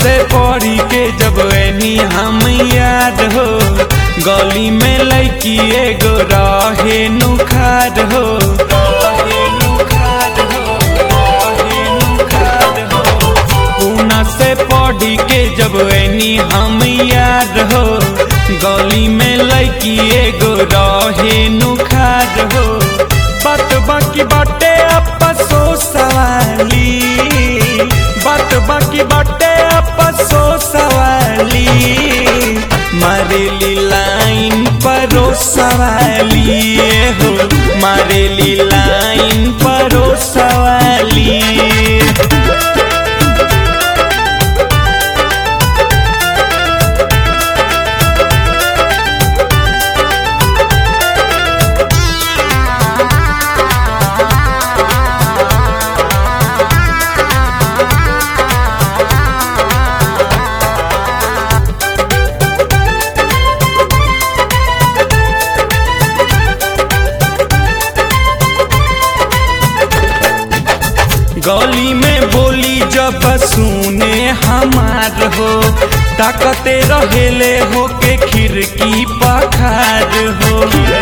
से पढ़ी के जब एनी हम याद हो, गली में लड़की एगो रहे नुखार हो, पूना से पढ़ी के जब एनी हम याद हो, गली में लड़की एगो रहे नुखार हो। बात बाकी बाटे आपसो सवाली, बात बाकी बाटे आपसो सवाली, मारेली लाइन परो सवाली हो, मारेली लाइन परो सवाली। गली में बोली जब सुने हमार हो, ताकते रहेले हो के खिड़की पखार हो,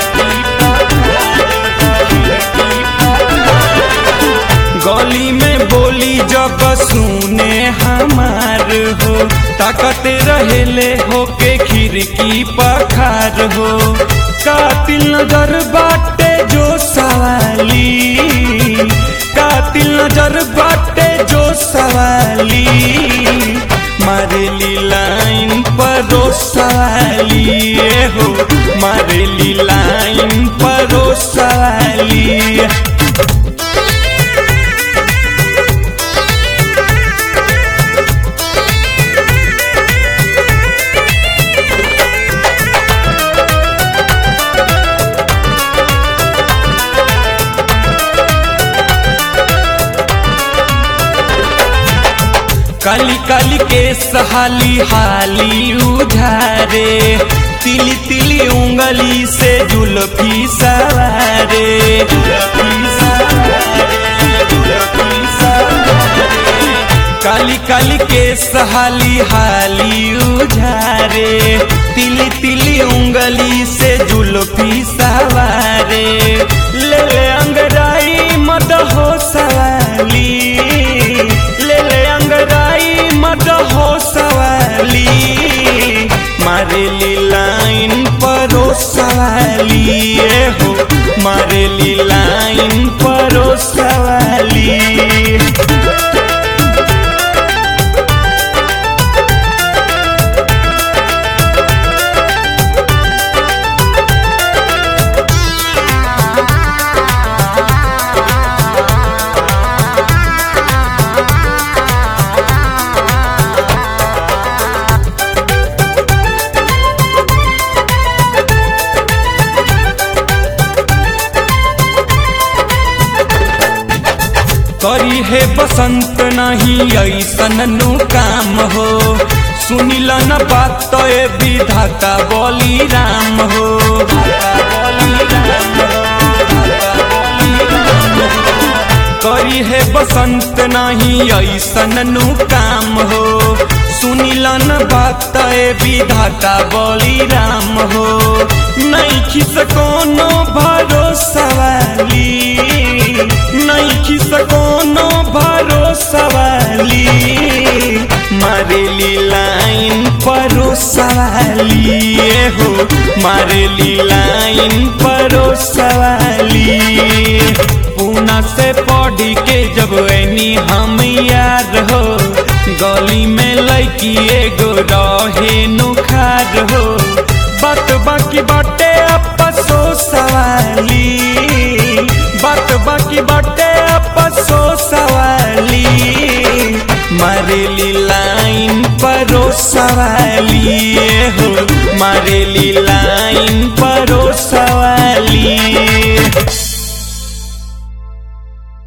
गली में बोली जब सुने हमार हो, ताकते रहेले हो के खिड़की पखार हो। कातिल नजर बाटे जो सवाली, कातिल नजर बाटे जो सवाली, मारेली लाइन परो सवाली हो, मारेली लाइन परो सवाली। काली काली के सहाली हाली उधारे, तिली तिली उंगली से जुल्फी सवारे, काली काली के सहाली हाली उधारे, तिली तिली उंगली से जुल्फी सवारे, ले ले अंगराई मत हो सवाली, ले ले अंगराई मत हो सवाली, मारेली लाइन परो सवाली हो, मारेली लाइन परो सवाली। करी है बसंत नहीं ऐसन नु काम हो, सुनिला न बात तो ए विधाता बोली राम हो, करी है बसंत नहीं ऐसन नु काम हो, सुनिला न बात तो ए विधाता बोली राम हो। नहीं खिस कोनो भरोसा वाली, नहीं खिस कोनो भरोसा वाली, मारेली लाइन परो सवाली हो, मारेली लाइन परो सवाली। पूना से पढ़ी के जब एनी हम याद हो, गली में लड़की एगो रहे नुखार हो। बात बाकी बाटे आपसो सवाली, बात बाकी बाटे आपसो सवाली, मारेली लाइन परो सवाली।